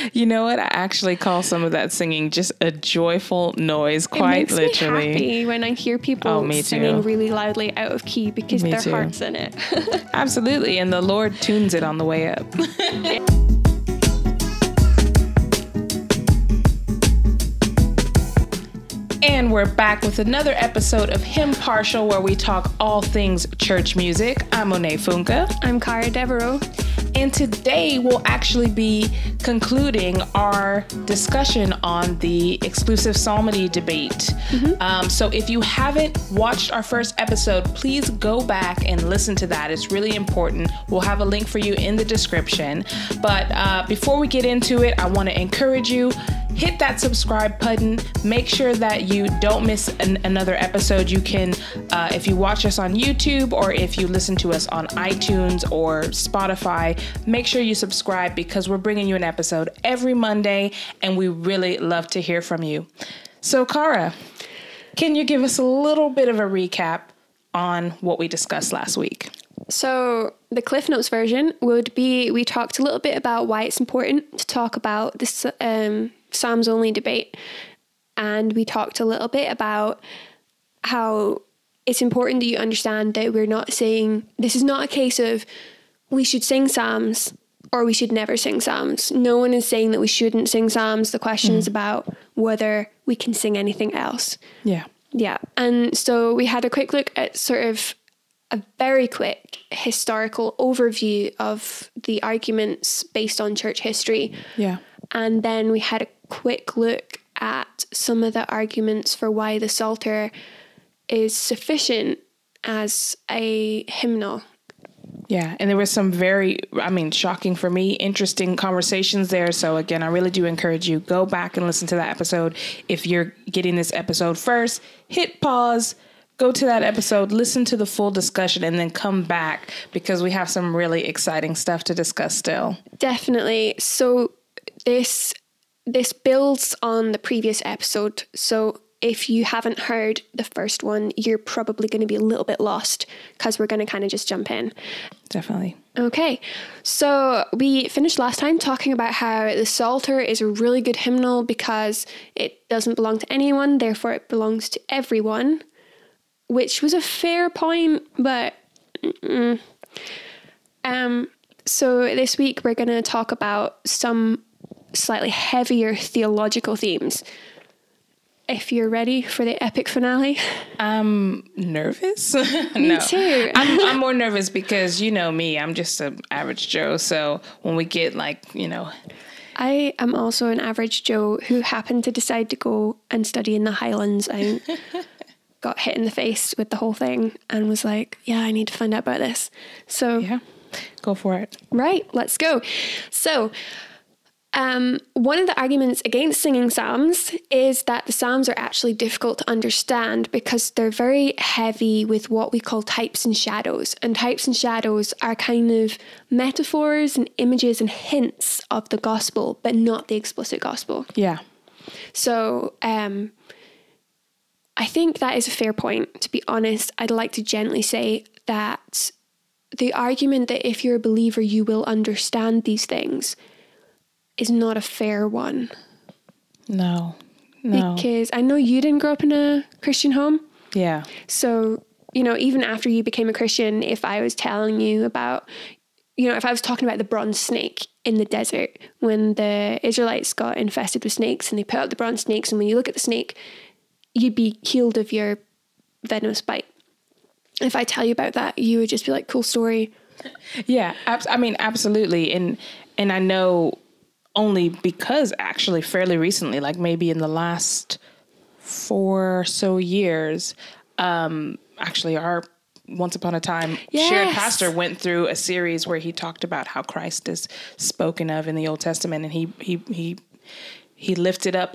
You know what? I actually call some of that singing just a joyful noise, quite literally. It makes me happy when I hear people singing really loudly out of key because their heart's in it. Absolutely. And the Lord tunes it on the way up. And we're back with another episode of Hymn Partial, where we talk all things church music. I'm Monet Funke. I'm Cara Devereaux. And today we'll actually be concluding our discussion on the exclusive psalmody debate. So if you haven't watched our first episode, please go back and listen to that. It's really important. We'll have a link for you in the description. But before we get into it, I want to encourage you, hit that subscribe button. Make sure that you don't miss another episode. You can, if you watch us on YouTube or if you listen to us on iTunes or Spotify, make sure you subscribe because we're bringing you an episode every Monday and we really love to hear from you. So, Cara, can you give us a little bit of a recap on what we discussed last week? So the Cliff Notes version would be, we talked a little bit about why it's important to talk about this Psalms only debate. And we talked a little bit about how it's important that you understand that we're not saying, this is not a case of we should sing Psalms or we should never sing Psalms. No one is saying that we shouldn't sing Psalms. The question is about whether we can sing anything else. Yeah. Yeah. And so we had a quick look at sort of a very quick historical overview of the arguments based on church history. Yeah. And then we had a quick look at some of the arguments for why the Psalter is sufficient as a hymnal. Yeah, and there was some very, shocking for me, interesting conversations there. So again, I really do encourage you, go back and listen to that episode. If you're getting this episode first, hit pause, go to that episode, listen to the full discussion, and then come back because we have some really exciting stuff to discuss still. Definitely. So this builds on the previous episode. So if you haven't heard the first one, you're probably going to be a little bit lost because we're going to kind of just jump in. Definitely. Okay, so we finished last time talking about how the Psalter is a really good hymnal because it doesn't belong to anyone, therefore it belongs to everyone, which was a fair point, but so this week we're going to talk about some slightly heavier theological themes. If you're ready for the epic finale. I'm nervous. Me too. I'm more nervous because you know me, I'm just an average Joe. So when we get I am also an average Joe who happened to decide to go and study in the Highlands and got hit in the face with the whole thing and was like, yeah, I need to find out about this. So yeah, go for it. Right, let's go. So one of the arguments against singing psalms is that the psalms are actually difficult to understand because they're very heavy with what we call types and shadows. And types and shadows are kind of metaphors and images and hints of the gospel, but not the explicit gospel. Yeah. So I think that is a fair point. To be honest, I'd like to gently say that the argument that if you're a believer, you will understand these things is not a fair one. No. Because I know you didn't grow up in a Christian home. Yeah. So, even after you became a Christian, if I was telling you about, if I was talking about the bronze snake in the desert, when the Israelites got infested with snakes and they put out the bronze snakes, and when you look at the snake, you'd be healed of your venomous bite. If I tell you about that, you would just be like, cool story. Yeah, absolutely. And I know only because actually fairly recently, like maybe in the last 4 or so years, actually our Once Upon a Time shared pastor went through a series where he talked about how Christ is spoken of in the Old Testament, and he lifted up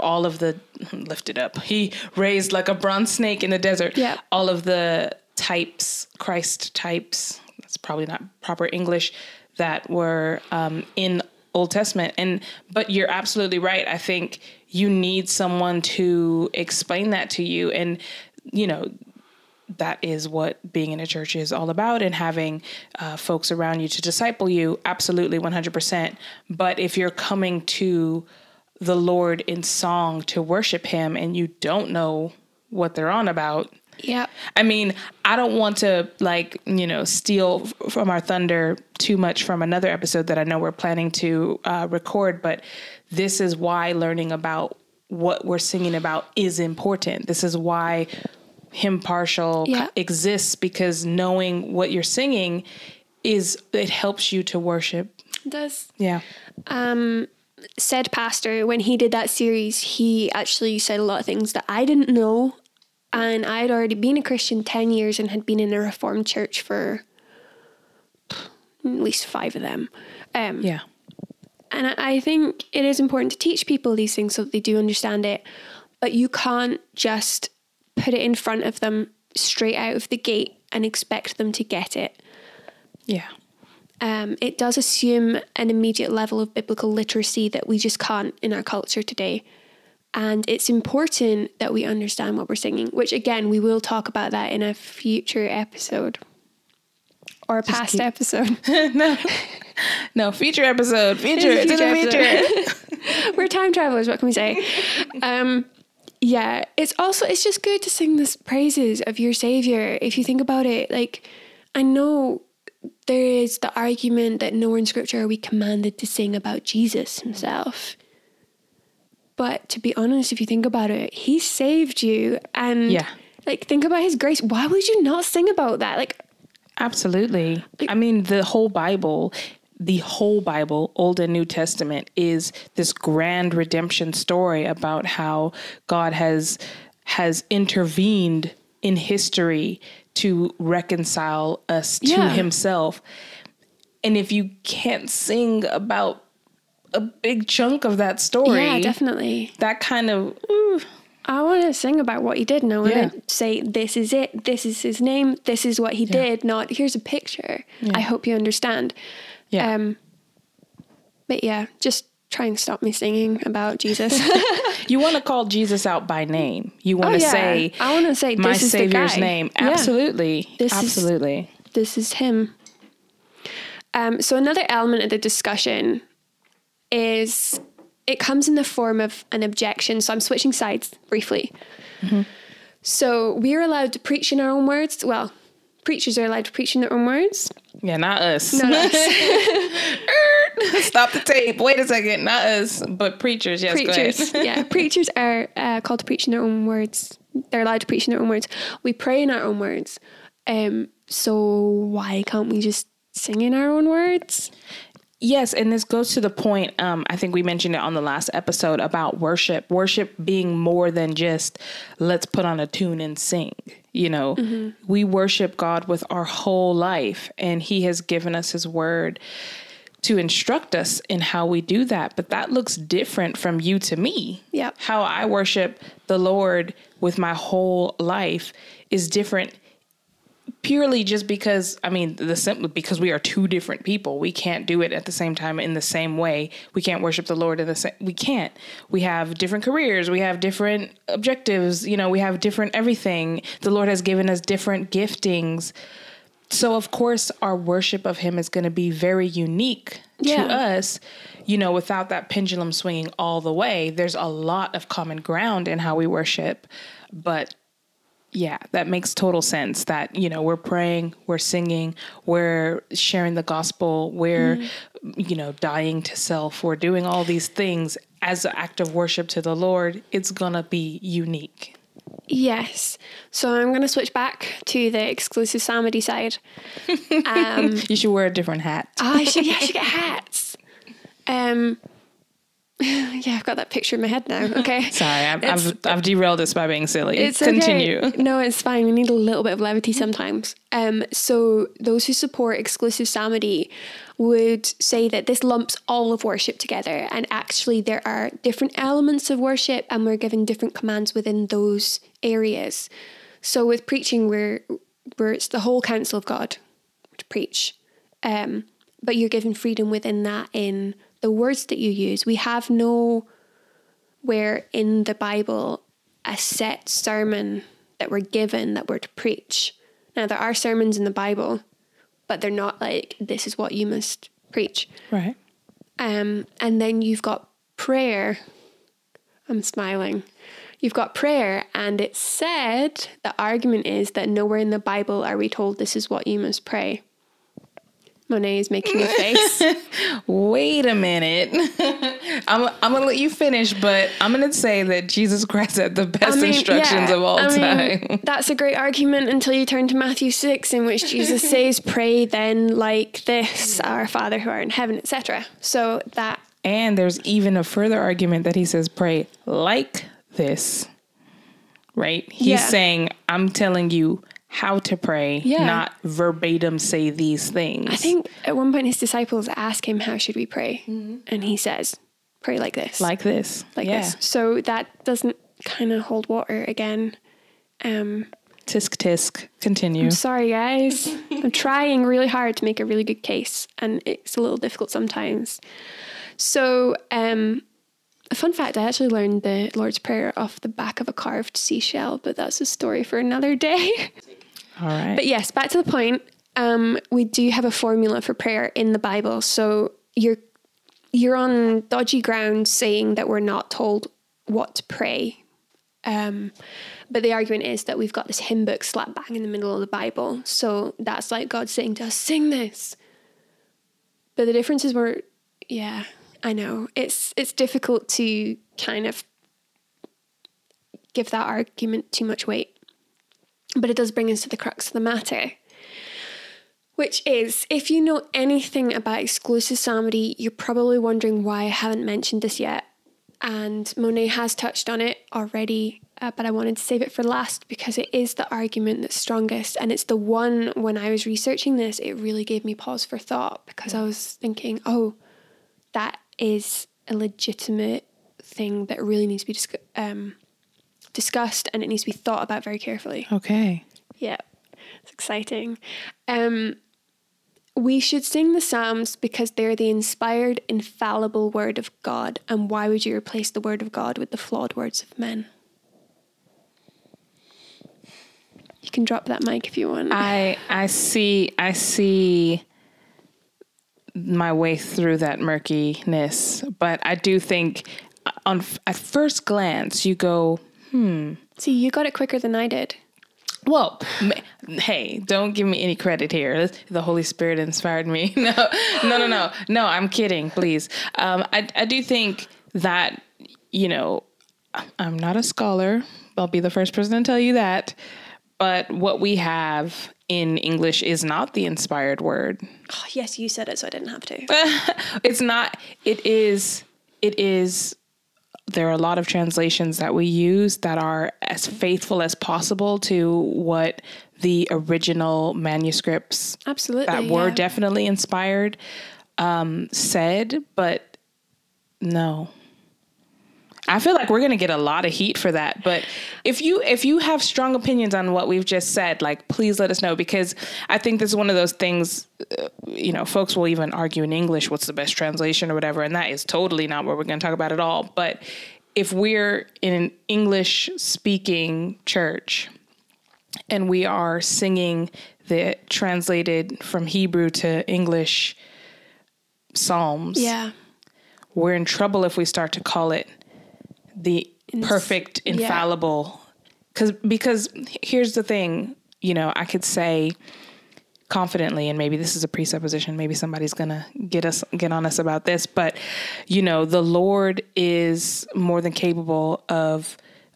he raised like a bronze snake in the desert. Yeah. All of the types, Christ types, that's probably not proper English, that were in Old Testament. But you're absolutely right. I think you need someone to explain that to you. And, that is what being in a church is all about, and having folks around you to disciple you. Absolutely, 100%. But if you're coming to the Lord in song to worship him and you don't know what they're on about. Yeah. I mean, I don't want to steal from our thunder too much from another episode that I know we're planning to record, but this is why learning about what we're singing about is important. This is why Hymn Partial exists, because knowing what you're singing it helps you to worship. It does. Yeah. Said pastor, when he did that series, he actually said a lot of things that I didn't know. And I had already been a Christian 10 years and had been in a Reformed church for at least 5 of them. Yeah. And I think it is important to teach people these things so that they do understand it. But you can't just put it in front of them straight out of the gate and expect them to get it. Yeah. It does assume an immediate level of biblical literacy that we just can't in our culture today. And it's important that we understand what we're singing, which again, we will talk about that in a future episode or a past episode. No, future episode. Future. We're time travelers. What can we say? Yeah, it's just good to sing the praises of your Savior. If you think about it, like, I know there is the argument that nowhere in Scripture are we commanded to sing about Jesus himself. But to be honest, if you think about it, he saved you. And like, think about his grace. Why would you not sing about that? Like, absolutely. I mean, the whole Bible, Old and New Testament, is this grand redemption story about how God has intervened in history to reconcile us to himself. And if you can't sing about a big chunk of that story. Yeah, definitely. That kind of... I want to sing about what he did, and I want to say, this is it. This is his name. This is what he did. Not, here's a picture. Yeah. I hope you understand. Yeah. But yeah, just try and stop me singing about Jesus. You want to call Jesus out by name. You want to say... I want to say, this my is Savior's the guy. name. Absolutely. Yeah. This is him. So another element of the discussion is it comes in the form of an objection. So I'm switching sides briefly. Mm-hmm. So we're allowed to preach in our own words. Well, preachers are allowed to preach in their own words. Yeah, not us. Not us. Stop the tape. Wait a second. Not us, but preachers. Yes, preachers. Go ahead. Yeah, preachers are called to preach in their own words. They're allowed to preach in their own words. We pray in our own words. So why can't we just sing in our own words? Yes, and this goes to the point, I think we mentioned it on the last episode about worship. Worship being more than just, let's put on a tune and sing. You know, we worship God with our whole life, and he has given us his word to instruct us in how we do that. But that looks different from you to me. Yeah. How I worship the Lord with my whole life is different. Purely just because, I mean, because we are two different people. We can't do it at the same time in the same way. We can't worship the Lord in the same. We can't. We have different careers. We have different objectives. You know, we have different everything. The Lord has given us different giftings. So, of course, our worship of him is going to be very unique to us, you know, without that pendulum swinging all the way. There's a lot of common ground in how we worship, but yeah, that makes total sense that, you know, we're praying, we're singing, we're sharing the gospel, we're, you know, dying to self, we're doing all these things as an act of worship to the Lord. It's going to be unique. Yes. So I'm going to switch back to the exclusive psalmody side. You should wear a different hat. I should get hats. Yeah, I've got that picture in my head now. Okay. Sorry, I've derailed this by being silly. It's Continue. Okay. No, it's fine. We need a little bit of levity sometimes. So those who support exclusive psalmody would say that this lumps all of worship together, and actually there are different elements of worship, and we're given different commands within those areas. So with preaching, where it's the whole counsel of God to preach, but you're given freedom within that in the words that you use. We have nowhere in the Bible a set sermon that we're given that we're to preach. Now, there are sermons in the Bible, but they're not like, this is what you must preach. Right. And then you've got prayer. I'm smiling. You've got prayer, and it's said, the argument is that nowhere in the Bible are we told this is what you must pray. Monet is making a face. Wait a minute. I'm going to let you finish, but I'm going to say that Jesus Christ had the best instructions of all time. That's a great argument until you turn to Matthew 6, in which Jesus says, pray then like this, our Father who art in heaven, etc. So that... And there's even a further argument that he says, pray like this, right? He's saying, I'm telling you how to pray, not verbatim say these things. I think at one point his disciples ask him, how should we pray? Mm-hmm. And he says, pray like this. Like this. Like this. So that doesn't kind of hold water again. Tisk tisk. Continue. I'm sorry, guys. I'm trying really hard to make a really good case, and it's a little difficult sometimes. So, a fun fact, I actually learned the Lord's Prayer off the back of a carved seashell, but that's a story for another day. All right. But yes, back to the point. We do have a formula for prayer in the Bible. So you're on dodgy ground saying that we're not told what to pray. But the argument is that we've got this hymn book slap bang in the middle of the Bible. So that's like God saying to us, sing this. But the difference is I know. It's difficult to kind of give that argument too much weight. But it does bring us to the crux of the matter, which is, if you know anything about exclusive psalmody, you're probably wondering why I haven't mentioned this yet. And Monet has touched on it already, but I wanted to save it for last because it is the argument that's strongest. And it's the one, when I was researching this, it really gave me pause for thought, because I was thinking, oh, that is a legitimate thing that really needs to be discussed, and it needs to be thought about very carefully. Okay. Yeah, it's exciting. We should sing the Psalms because they're the inspired, infallible word of God. And why would you replace the word of God with the flawed words of men? You can drop that mic if you want. I see my way through that murkiness, but I do think at first glance you go, See, you got it quicker than I did. Well, hey, don't give me any credit here. The Holy Spirit inspired me. No, I'm kidding, please. I do think that, I'm not a scholar. I'll be the first person to tell you that. But what we have in English is not the inspired word. Oh, yes, you said it, so I didn't have to. It's not. It is. There are a lot of translations that we use that are as faithful as possible to what the original manuscripts that were definitely inspired said, but no. I feel like we're going to get a lot of heat for that. But if you have strong opinions on what we've just said, like, please let us know, because I think this is one of those things, folks will even argue in English, what's the best translation or whatever. And that is totally not what we're going to talk about at all. But if we're in an English speaking church and we are singing the translated from Hebrew to English Psalms, we're in trouble if we start to call it the perfect, infallible, because here's the thing, I could say confidently, and maybe this is a presupposition, maybe somebody's gonna get on us about this, but the Lord is more than capable of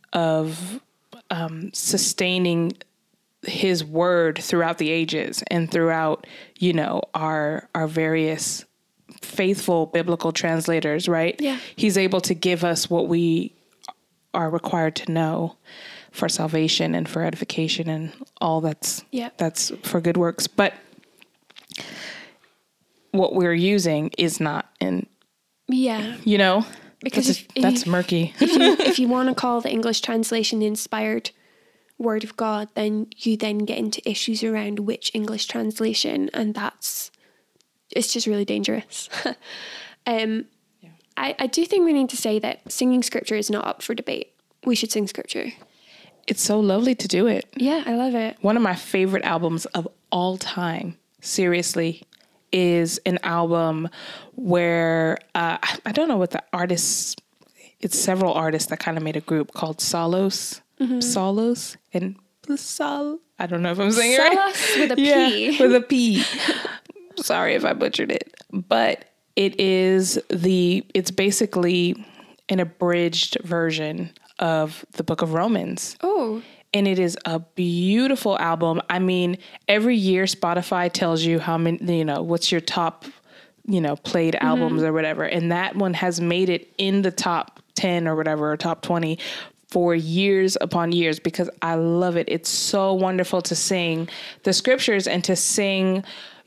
sustaining his word throughout the ages and throughout our various faithful biblical translators, right? Yeah. He's able to give us what we are required to know for salvation and for edification and all that's for good works. But what we're using is not in, because that's murky. If you want to call the English translation the inspired word of God, then you then get into issues around which English translation, and it's just really dangerous. I do think we need to say that singing scripture is not up for debate. We should sing scripture. it's so lovely to do it. Yeah, I love it. One of my favorite albums of all time, seriously, is an album where I don't know what the artists, it's several artists that kind of made a group called Solos, Solos and Sol. I don't know if I'm saying it right. Solos with a P. Yeah, with a P. Sorry if I butchered it, but it's basically an abridged version of the Book of Romans. Oh. And it is a beautiful album. I mean, every year Spotify tells you how many, what's your top, played albums or whatever. And that one has made it in the top 10 or whatever, or top 20 for years upon years, because I love it. It's so wonderful to sing the scriptures and to sing,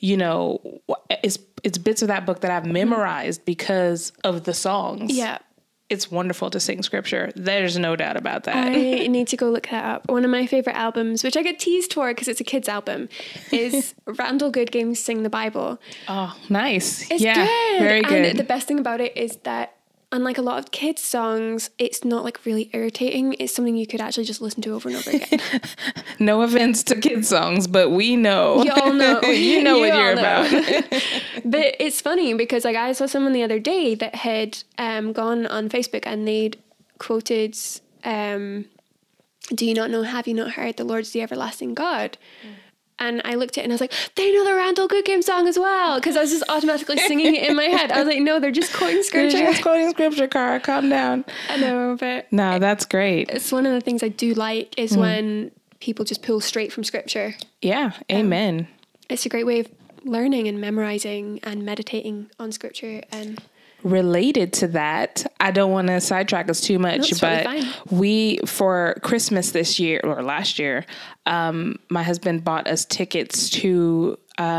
it's bits of that book that I've memorized because of the songs. Yeah. It's wonderful to sing scripture. There's no doubt about that. I need to go look that up. One of my favorite albums, which I get teased for because it's a kid's album, is Randall Goodgame's Sing the Bible. Oh, nice. It's good. Very good. And the best thing about it is that, unlike a lot of kids' songs, it's not like really irritating. It's something you could actually just listen to over and over again. No offense to kids' songs, but we know. You all know. You know what you're about. But it's funny because I saw someone the other day that had gone on Facebook and they'd quoted, do you not know, have you not heard, the Lord's the everlasting God? And I looked at it and I was like, they know the Randall Goodgame song as well. Because I was just automatically singing it in my head. I was like, no, they're just quoting scripture. They're just quoting scripture, Cara. Calm down. I know, but... No, that's great. It's one of the things I do like is when people just pull straight from scripture. Yeah, amen. It's a great way of learning and memorizing and meditating on scripture. And related to that, I don't want to sidetrack us too much, but we, for Christmas this year or last year, my husband bought us tickets to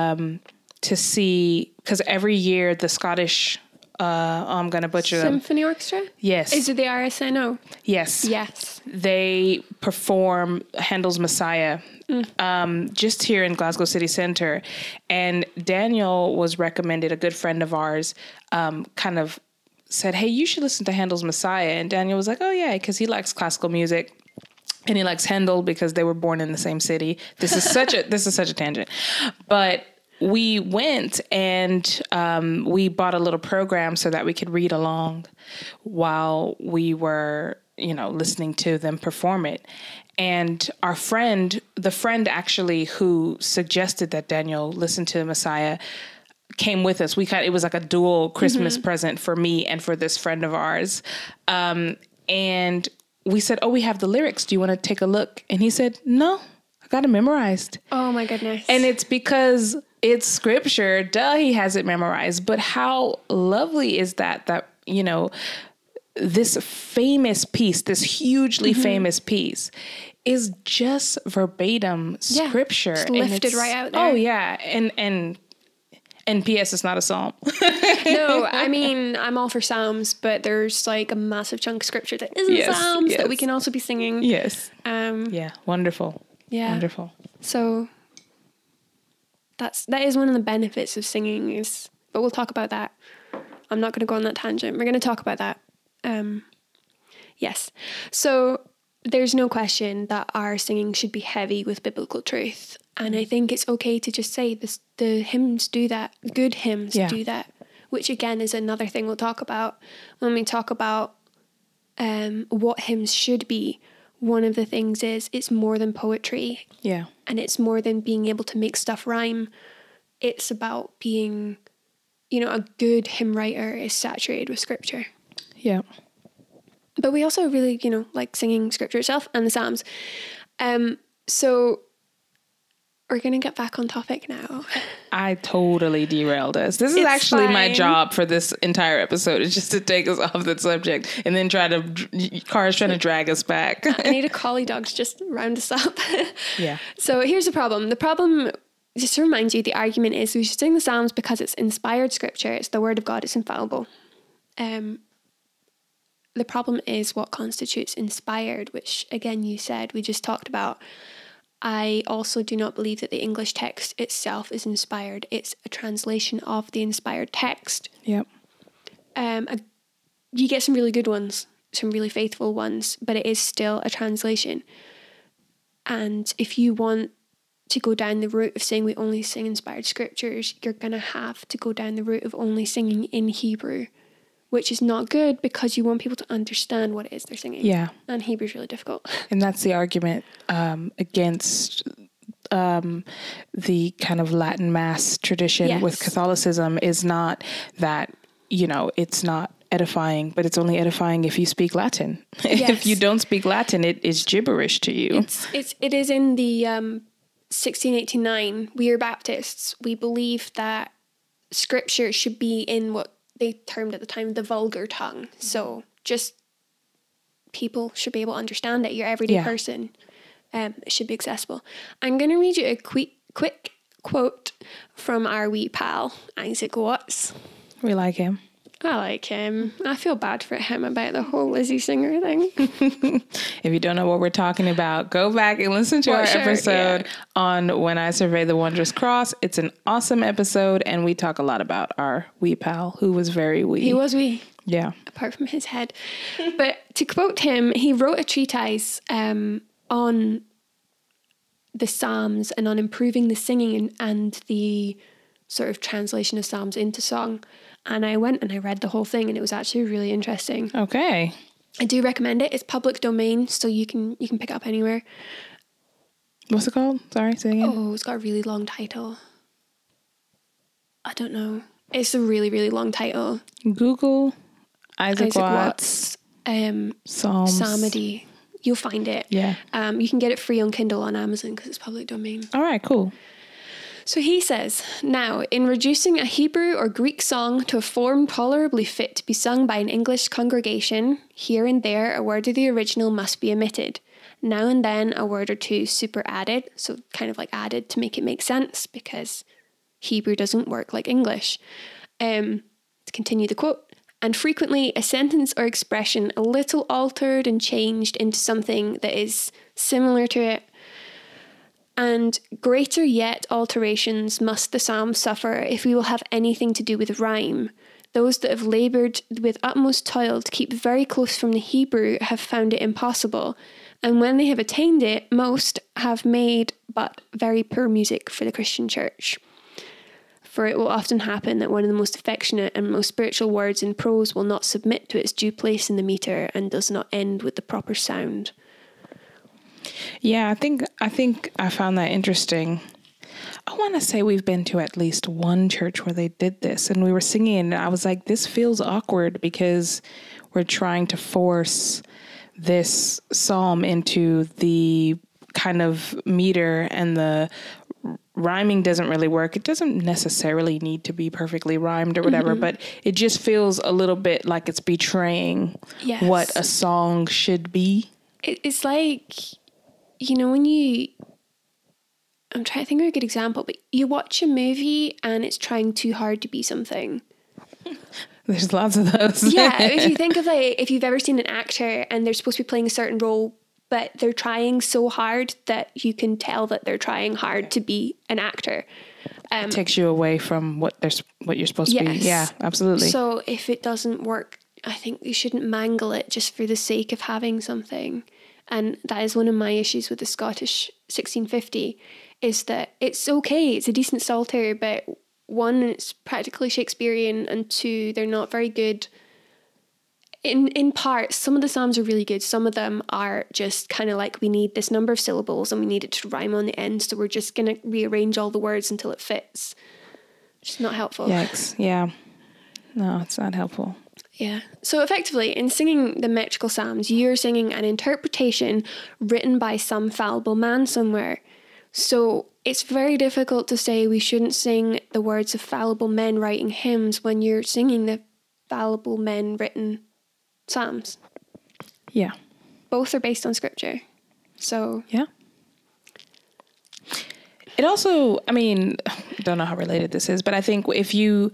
see, because every year the Scottish, I'm going to butcher them. Symphony Orchestra? Yes. Is it the RSNO? Yes. Yes. They perform Handel's Messiah just here in Glasgow City Centre. And Daniel was recommended, a good friend of ours, kind of said, hey, you should listen to Handel's Messiah. And Daniel was like, oh, yeah, because he likes classical music. And he likes Handel because they were born in the same city. This is such a tangent. But we went and we bought a little program so that we could read along while we were, listening to them perform it. And the friend actually who suggested that Daniel listen to Messiah came with us. It was like a dual Christmas present for me and for this friend of ours. And we said, oh, we have the lyrics. Do you want to take a look? And he said, no, I got it memorized. Oh my goodness. And it's because it's scripture. Duh, he has it memorized. But how lovely is that, this famous piece, this hugely famous piece is just verbatim scripture. Just lifted right out there. Oh yeah. And P.S. it's not a psalm. No, I mean, I'm all for psalms, but there's like a massive chunk of scripture that isn't psalms that we can also be singing. Yes. Yeah. Wonderful. Yeah. Wonderful. So that is one of the benefits of singing but we'll talk about that. I'm not going to go on that tangent. We're going to talk about that. Yes. So there's no question that our singing should be heavy with biblical truth. And I think it's okay to just say this, the hymns do that. Good hymns do that. Which again is another thing we'll talk about when we talk about what hymns should be. One of the things is it's more than poetry. Yeah. And it's more than being able to make stuff rhyme. It's about being, a good hymn writer is saturated with scripture. Yeah. But we also really, like singing scripture itself and the Psalms. So we're going to get back on topic now. I totally derailed us. This is actually my job for this entire episode, is just to take us off the subject and then Cara's trying to drag us back. I need a collie dog to just round us up. Yeah. So here's the problem. The problem, just to remind you, the argument is we should sing the Psalms because it's inspired scripture. It's the word of God. It's infallible. The problem is what constitutes inspired, which again, you said, we just talked about. I also do not believe that the English text itself is inspired. It's a translation of the inspired text. Yep. You get some really good ones, some really faithful ones, but it is still a translation. And if you want to go down the route of saying we only sing inspired scriptures, you're going to have to go down the route of only singing in Hebrew, which is not good because you want people to understand what it is they're singing. Yeah. And Hebrew is really difficult. And that's the argument against the kind of Latin Mass tradition with Catholicism, is not that, it's not edifying, but it's only edifying if you speak Latin. Yes. If you don't speak Latin, it is gibberish to you. It is in the 1689. We are Baptists. We believe that scripture should be in what they termed at the time the vulgar tongue. So just people should be able to understand it. Your everyday person. It should be accessible. I'm going to read you a quick quote from our wee pal, Isaac Watts. We like him. I like him. I feel bad for him about the whole Lizzie Singer thing. If you don't know what we're talking about, go back and listen to our episode on When I Survey the Wondrous Cross. It's an awesome episode, and we talk a lot about our wee pal, who was very wee. He was wee. Yeah. Apart from his head. But to quote him, he wrote a treatise on the Psalms and on improving the singing and the sort of translation of Psalms into song. And I went and I read the whole thing, and it was actually really interesting. Okay. I do recommend it. It's public domain, so you can pick it up anywhere. What's it called? Sorry, say again. Oh, it's got a really long title. I don't know. It's a really, really long title. Google Isaac Watts Psalms. Psalmody. You'll find it. Yeah. You can get it free on Kindle on Amazon because it's public domain. All right, cool. So he says, now, in reducing a Hebrew or Greek song to a form tolerably fit to be sung by an English congregation, here and there a word of the original must be omitted. Now and then a word or two superadded, so kind of like added to make it make sense, because Hebrew doesn't work like English. To continue the quote, and frequently a sentence or expression a little altered and changed into something that is similar to it. And greater yet alterations must the psalm suffer if we will have anything to do with rhyme. Those that have laboured with utmost toil to keep very close from the Hebrew have found it impossible, and when they have attained it, most have made but very poor music for the Christian church. For it will often happen that one of the most affectionate and most spiritual words in prose will not submit to its due place in the metre and does not end with the proper sound. Yeah, I think I found that interesting. I want to say we've been to at least one church where they did this, and we were singing, and I was like, this feels awkward because we're trying to force this psalm into the kind of meter, and the rhyming doesn't really work. It doesn't necessarily need to be perfectly rhymed or whatever, but it just feels a little bit like it's betraying what a song should be. It's like, when I'm trying to think of a good example, but you watch a movie and it's trying too hard to be something. There's lots of those. Yeah, if you think of if you've ever seen an actor and they're supposed to be playing a certain role, but they're trying so hard that you can tell that they're trying hard to be an actor. It takes you away from what you're supposed to be. Yeah, absolutely. So if it doesn't work, I think you shouldn't mangle it just for the sake of having something. And that is one of my issues with the Scottish 1650, is that it's okay, it's a decent psalter, but one, it's practically Shakespearean, and two, they're not very good. In parts, some of the psalms are really good. Some of them are just kind of like, we need this number of syllables and we need it to rhyme on the end, so we're just going to rearrange all the words until it fits. It's not helpful. Yikes. Yeah. No, it's not helpful. Yeah. So effectively, in singing the metrical psalms, you're singing an interpretation written by some fallible man somewhere. So it's very difficult to say we shouldn't sing the words of fallible men writing hymns when you're singing the fallible men written psalms. Yeah. Both are based on scripture. So yeah. It also, I mean, don't know how related this is, but I think if you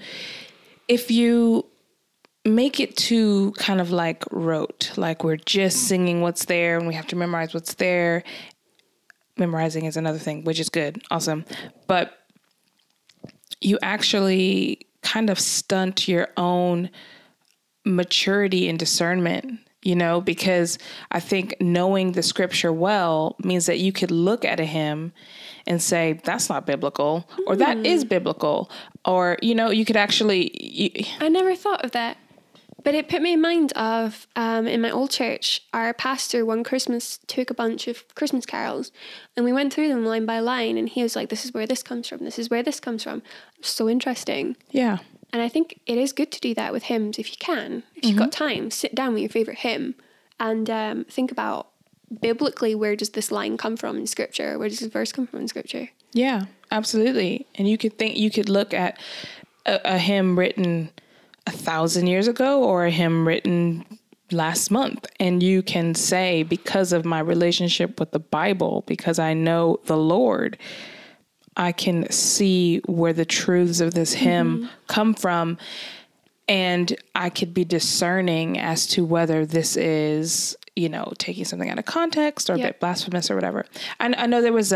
make it too kind of like rote, like we're just singing what's there and we have to memorize what's there. Memorizing is another thing, which is good. Awesome. But you actually kind of stunt your own maturity and discernment. because I think knowing the scripture well means that you could look at a hymn and say, that's not biblical, or that is biblical, or, you could actually... I never thought of that. But it put me in mind of, in my old church, our pastor one Christmas took a bunch of Christmas carols and we went through them line by line, and he was like, this is where this comes from. This is where this comes from. It was so interesting. Yeah. And I think it is good to do that with hymns if you can. If you've got time, sit down with your favourite hymn and think about biblically, where does this line come from in scripture? Where does this verse come from in scripture? Yeah, absolutely. And you could look at a hymn written 1,000 years ago or a hymn written last month, and you can say, because of my relationship with the Bible, because I know the Lord, I can see where the truths of this hymn come from, and I could be discerning as to whether this is, taking something out of context or a bit blasphemous or whatever. I know there was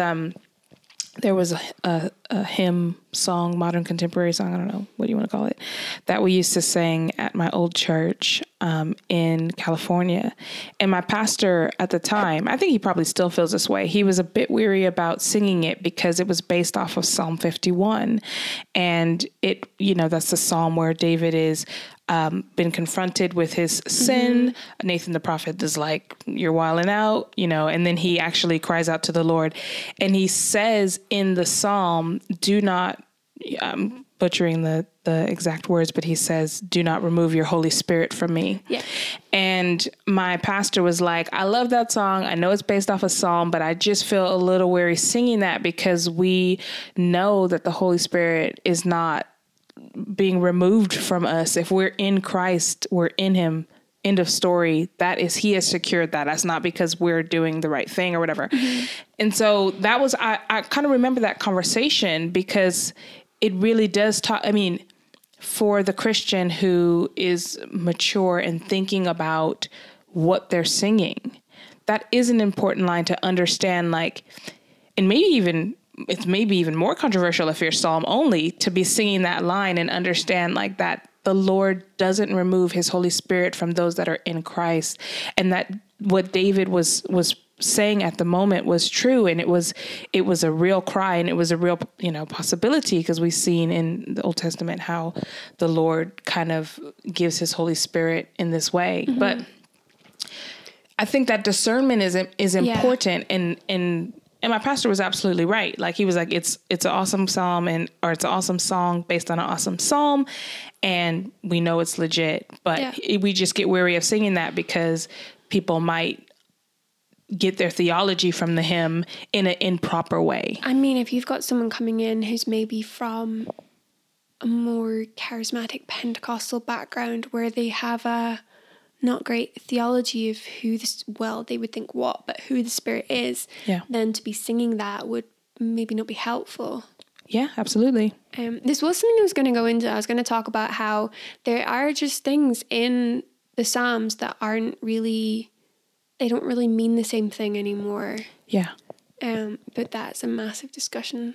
a hymn song, modern contemporary song, I don't know, what do you want to call it, that we used to sing at my old church in California. And my pastor at the time, I think he probably still feels this way, he was a bit weary about singing it because it was based off of Psalm 51. And it, that's the psalm where David is been confronted with his sin. Nathan the prophet is like, you're wilding out, and then he actually cries out to the Lord. And he says in the psalm, do not, I'm butchering the exact words, but he says, do not remove your Holy Spirit from me. Yeah. And my pastor was like, I love that song. I know it's based off a psalm, but I just feel a little wary singing that because we know that the Holy Spirit is not being removed from us. If we're in Christ, we're in him. End of story. That is, he has secured that. That's not because we're doing the right thing or whatever. And so that was, I kind of remember that conversation because it really does talk. I mean, for the Christian who is mature and thinking about what they're singing, that is an important line to understand, like, and it's maybe even more controversial if you're psalm only to be singing that line and understand like that the Lord doesn't remove his Holy Spirit from those that are in Christ. And that what David was saying at the moment was true. And it was a real cry, and it was a real, possibility, because we've seen in the Old Testament how the Lord kind of gives his Holy Spirit in this way. But I think that discernment is important. And my pastor was absolutely right. Like, he was like, it's an awesome psalm or it's an awesome song based on an awesome psalm. And we know it's legit, but we just get weary of singing that because people might get their theology from the hymn in an improper way. I mean, if you've got someone coming in who's maybe from a more charismatic Pentecostal background where they have a not great theology of who they would think but who the Spirit is, then to be singing that would maybe not be helpful. Yeah, absolutely. This was something I was going to go into. I was going to talk about how there are just things in the Psalms that they don't really mean the same thing anymore. Yeah. But that's a massive discussion.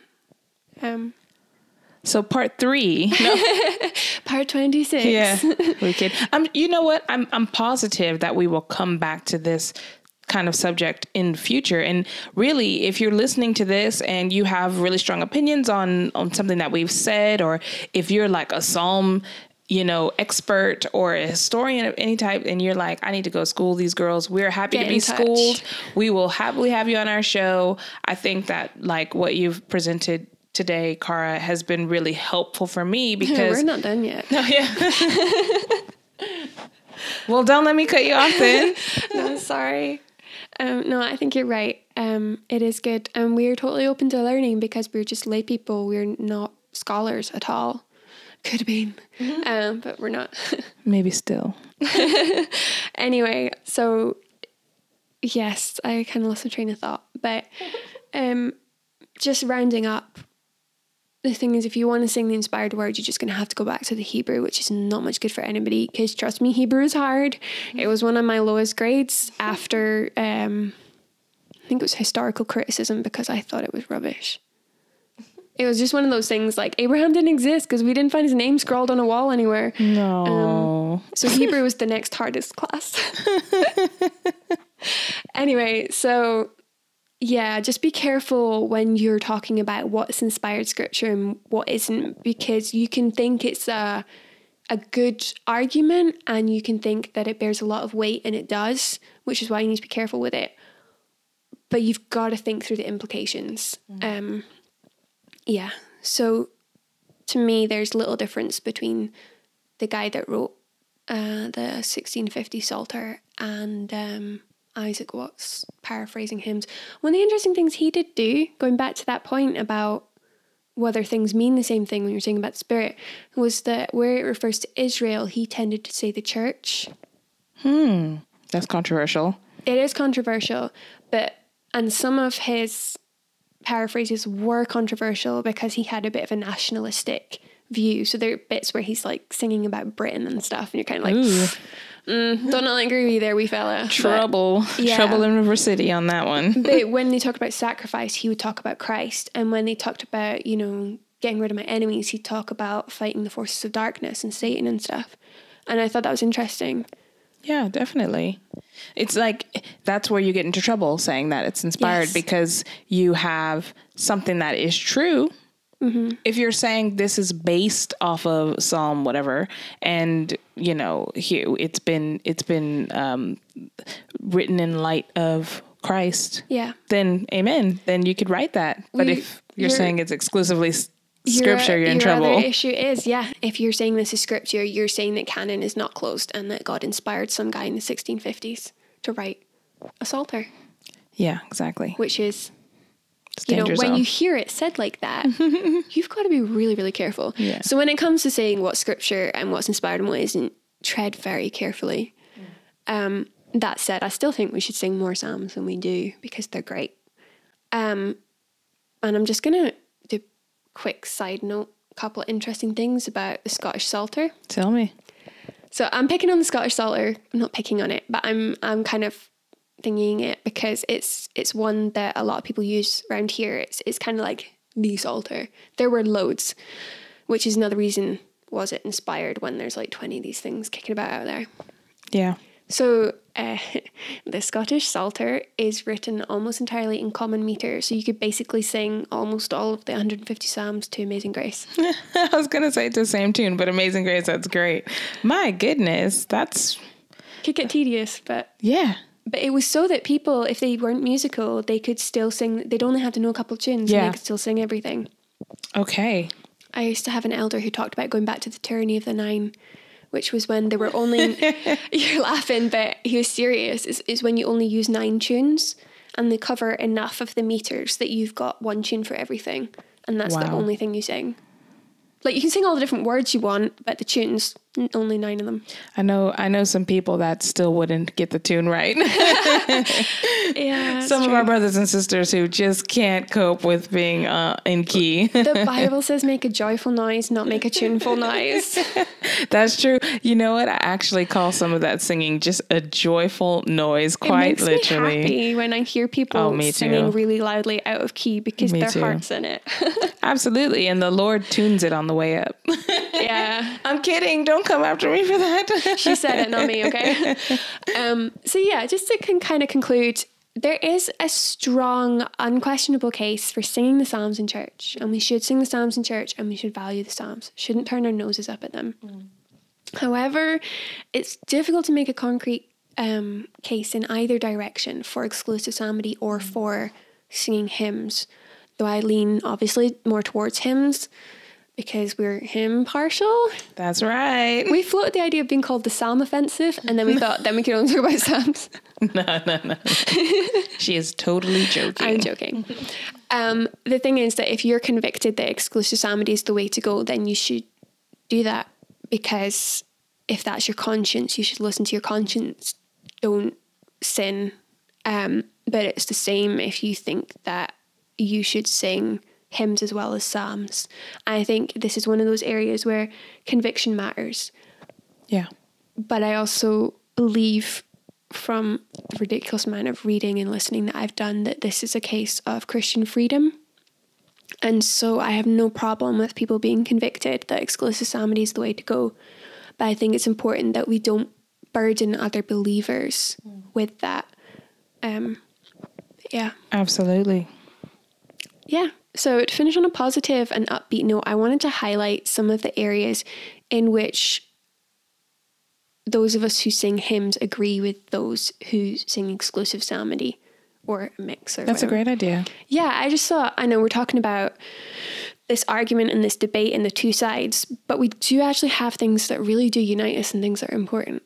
So part 3, part 26. Yeah, we could. You know what? I'm positive that we will come back to this kind of subject in the future. And really, if you're listening to this and you have really strong opinions on something that we've said, or if you're like a psalm, expert or a historian of any type, and you're like, I need to go school these girls, we're happy to be schooled. We will happily have you on our show. I think that like what you've presented today, Cara, has been really helpful for me because we're not done yet. No, yeah. Well, don't let me cut you off then. No, sorry. No, I think you're right. It is good. And we're totally open to learning because we're just lay people. We're not scholars at all. Could have been, but we're not. Maybe still. Anyway, so yes, I kind of lost my train of thought, but just rounding up, the thing is, if you want to sing the inspired word, you're just going to have to go back to the Hebrew, which is not much good for anybody, because trust me, Hebrew is hard. It was one of my lowest grades after, I think it was historical criticism, because I thought it was rubbish. It was just one of those things like Abraham didn't exist because we didn't find his name scrawled on a wall anywhere. No. no. So Hebrew was the next hardest class. Anyway, so yeah, just be careful when you're talking about what's inspired scripture and what isn't, because you can think it's a good argument and you can think that it bears a lot of weight, and it does, which is why you need to be careful with it. But you've got to think through the implications. Yeah. So to me, there's little difference between the guy that wrote the 1650 Psalter and Isaac Watts paraphrasing hymns. One of the interesting things he did do, going back to that point about whether things mean the same thing when you're saying about the Spirit, was that where it refers to Israel, he tended to say the church. That's controversial. It is controversial, and some of his paraphrases were controversial because he had a bit of a nationalistic view. So there are bits where he's like singing about Britain and stuff, and you're kind of like, don't not agree with you there, wee fella. Trouble in River City on that one. But when they talk about sacrifice, he would talk about Christ. And when they talked about, getting rid of my enemies, he'd talk about fighting the forces of darkness and Satan and stuff. And I thought that was interesting. Yeah, definitely. It's like, that's where you get into trouble saying that it's inspired, because you have something that is true. Mm-hmm. If you're saying this is based off of Psalm whatever, and here it's been written in light of Christ, then amen. Then you could write that. But if you're saying it's exclusively scripture, you're in trouble. Your other issue is, if you're saying this is scripture, you're saying that canon is not closed and that God inspired some guy in the 1650s to write a Psalter. Yeah, exactly. Which is, when you hear it said like that, you've got to be really, really careful. Yeah. So when it comes to saying what's scripture and what's inspired and what isn't, tread very carefully. That said, I still think we should sing more psalms than we do, because they're great. And I'm just going to do a quick side note, a couple of interesting things about the Scottish Psalter. Tell me. So I'm picking on the Scottish Psalter. I'm not picking on it, but I'm kind of thinking it because it's one that a lot of people use around here. It's kind of like the Psalter. There were loads, which is another reason was it inspired when there's like 20 of these things kicking about out there. Yeah. So the Scottish Psalter is written almost entirely in common meter, so you could basically sing almost all of the 150 psalms to Amazing Grace. I was going to say to the same tune, but Amazing Grace, that's great. My goodness, that's... Could get tedious, but... Yeah. But it was so that people, if they weren't musical, they could still sing. They'd only have to know a couple of tunes and they could still sing everything. Okay. I used to have an elder who talked about going back to the Tyranny of the Nine, which was when there were only... You're laughing, but he was serious. Is when you only use 9 tunes and they cover enough of the meters that you've got one tune for everything. And that's the only thing you sing. Like, you can sing all the different words you want, but the tunes, only 9 of them. I know some people that still wouldn't get the tune right. Yeah, some of our brothers and sisters who just can't cope with being in key. The Bible says make a joyful noise, not make a tuneful noise. That's true. You know what? I actually call some of that singing just a joyful noise, quite literally. It makes me happy when I hear people singing really loudly out of key because their heart's in it. Absolutely. And the Lord tunes it on the way up. Yeah. I'm kidding. Don't come after me for that. She said it, not me, okay? So yeah, just to kind of conclude, there is a strong, unquestionable case for singing the Psalms in church. And we should sing the Psalms in church and we should value the Psalms. Shouldn't turn our noses up at them. However, it's difficult to make a concrete case in either direction for exclusive psalmody or for singing hymns. Though I lean obviously more towards hymns because we're hymn partial. That's right. We floated the idea of being called the Psalm Offensive, and then we thought then we could only talk about Psalms. No. She is totally joking. I'm joking. The thing is that if you're convicted that exclusive psalmody is the way to go, then you should do that, because if that's your conscience, you should listen to your conscience. Don't sin. But it's the same if you think that you should sing hymns as well as psalms. I think this is one of those areas where conviction matters. Yeah. But I also believe from the ridiculous amount of reading and listening that I've done that this is a case of Christian freedom. And so I have no problem with people being convicted that exclusive psalmody is the way to go. But I think it's important that we don't burden other believers with that. Yeah. Absolutely. Yeah. So to finish on a positive and upbeat note, I wanted to highlight some of the areas in which those of us who sing hymns agree with those who sing exclusive psalmody or a mix. Or That's whatever. a great idea. Yeah, I just thought, I know we're talking about this argument and this debate and the two sides, but we do actually have things that really do unite us and things that are important.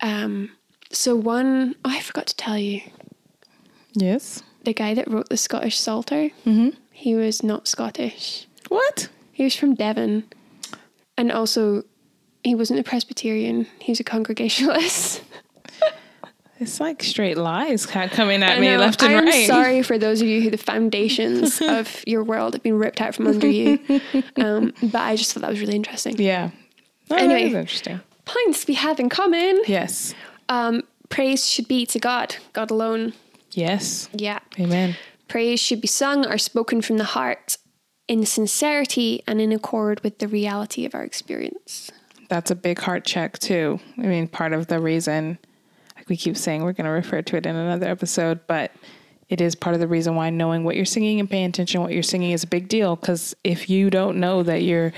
I forgot to tell you. Yes. The guy that wrote the Scottish Psalter, he was not Scottish. What? He was from Devon. And also, he wasn't a Presbyterian. He was a Congregationalist. It's like straight lies coming at me left and I'm right. sorry for those of you who the foundations of your world have been ripped out from under you. But I just thought that was really interesting. Yeah. Oh, Anyway. that is interesting. Points we have in common. Yes. Praise should be to God alone. Yes. Yeah. Amen. Praise should be sung or spoken from the heart in sincerity and in accord with the reality of our experience. That's a big heart check too. I mean, part of the reason, like we keep saying, we're going to refer to it in another episode, but it is part of the reason why knowing what you're singing and paying attention to what you're singing is a big deal. Because if you don't know that you're,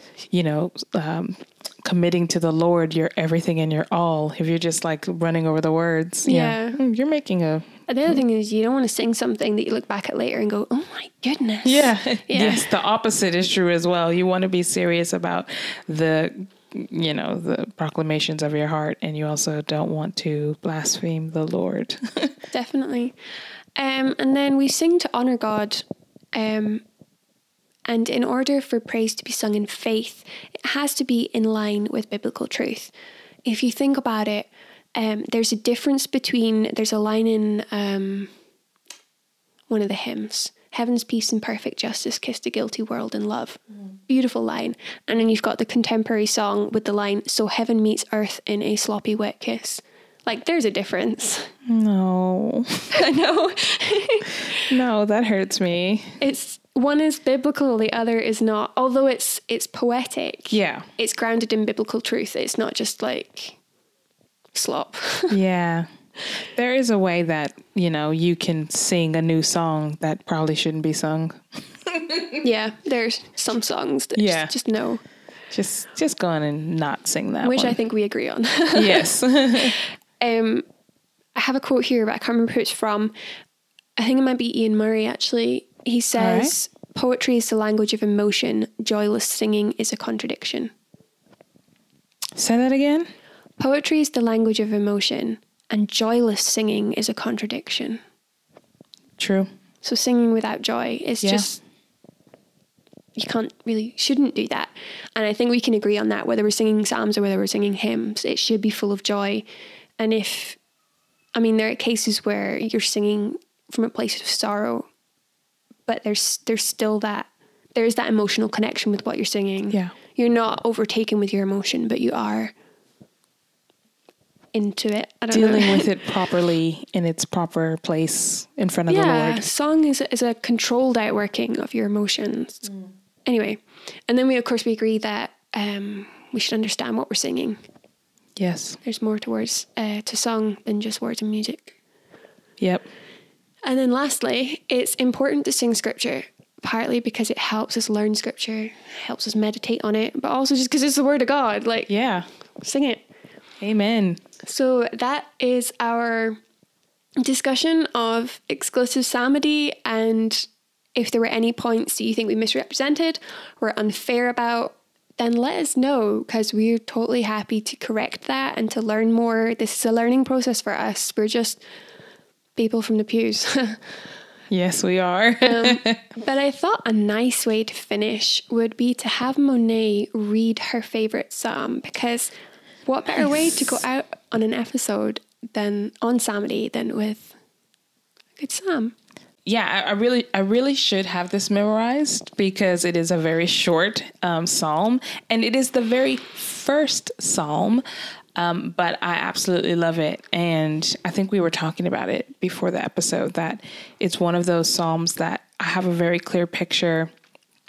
committing to the Lord, your everything and your all, if you're just like running over the words, you're making a... The other thing is you don't want to sing something that you look back at later and go, oh my goodness. Yeah. Yes, the opposite is true as well. You want to be serious about the proclamations of your heart, and you also don't want to blaspheme the Lord. Definitely. And then we sing to honor God. And in order for praise to be sung in faith, it has to be in line with biblical truth. If you think about it, there's a difference there's a line in one of the hymns, heaven's peace and perfect justice kissed a guilty world in love. Beautiful line. And then you've got the contemporary song with the line, so heaven meets earth in a sloppy wet kiss. Like, there's a difference. No. I know. No, that hurts me. One is biblical, the other is not. Although it's poetic. Yeah. It's grounded in biblical truth. It's not just like slop. Yeah. There is a way that, you can sing a new song that probably shouldn't be sung. Yeah, there's some songs that just no. Just go on and not sing that Which one. I think we agree on. Yes. I have a quote here, but I can't remember who it's from. I think it might be Ian Murray, actually. He says, poetry is the language of emotion. Joyless singing is a contradiction. Say that again? Poetry is the language of emotion, and joyless singing is a contradiction. True. So singing without joy is just, you shouldn't do that. And I think we can agree on that, whether we're singing psalms or whether we're singing hymns, it should be full of joy. And there are cases where you're singing from a place of sorrow, but there's still that emotional connection with what you're singing. Yeah. You're not overtaken with your emotion, but you are into it. I don't know. Dealing with it properly in its proper place in front of the Lord. Song is a controlled outworking of your emotions. Anyway, and then we agree that we should understand what we're singing. Yes. There's more towards to song than just words and music. Yep. And then lastly, it's important to sing scripture, partly because it helps us learn scripture, helps us meditate on it, but also just because it's the word of God. Sing it. Amen. So that is our discussion of exclusive psalmody, and if there were any points that you think we misrepresented or unfair about, then let us know, because we're totally happy to correct that and to learn more. This is a learning process for us. We're just people from the pews. Yes, we are. But I thought a nice way to finish would be to have Monet read her favourite psalm, because what better way to go out on an episode on Psalmody than with a good psalm? Yeah, I really should have this memorized, because it is a very short psalm, and it is the very first psalm. But I absolutely love it. And I think we were talking about it before the episode, that it's one of those psalms that I have a very clear picture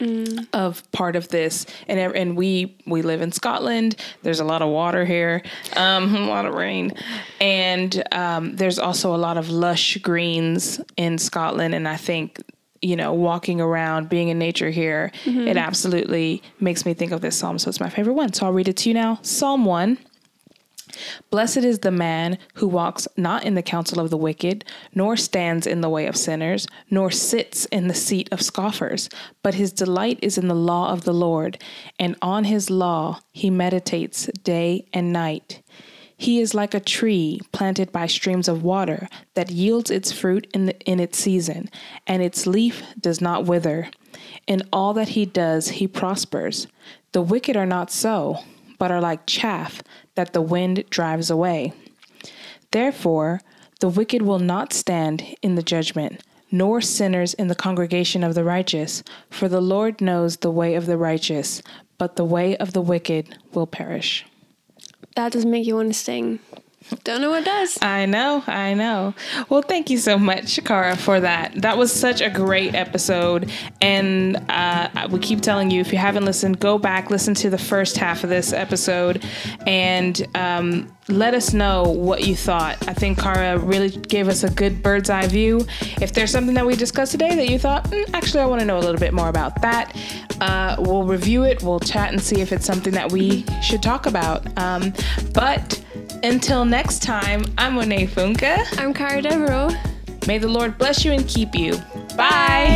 of part of this. And we live in Scotland. There's a lot of water here, a lot of rain. And there's also a lot of lush greens in Scotland. And I think, walking around, being in nature here, it absolutely makes me think of this psalm. So it's my favorite one. So I'll read it to you now. Psalm 1. Blessed is the man who walks not in the counsel of the wicked, nor stands in the way of sinners, nor sits in the seat of scoffers, but his delight is in the law of the Lord, and on his law he meditates day and night. He is like a tree planted by streams of water that yields its fruit in its season, and its leaf does not wither. In all that he does, he prospers. The wicked are not so, but are like chaff that the wind drives away. Therefore, the wicked will not stand in the judgment, nor sinners in the congregation of the righteous. For the Lord knows the way of the righteous, but the way of the wicked will perish. That does make you want to sing. Don't know what does. I know. Well, thank you so much, Cara, for that. That was such a great episode. And we keep telling you, if you haven't listened, go back, listen to the first half of this episode, and let us know what you thought. I think Cara really gave us a good bird's eye view. If there's something that we discussed today that you thought, actually, I want to know a little bit more about that, we'll review it. We'll chat and see if it's something that we should talk about. But until next time, I'm Monet Funke. I'm Cara Devereaux. May the Lord bless you and keep you. Bye.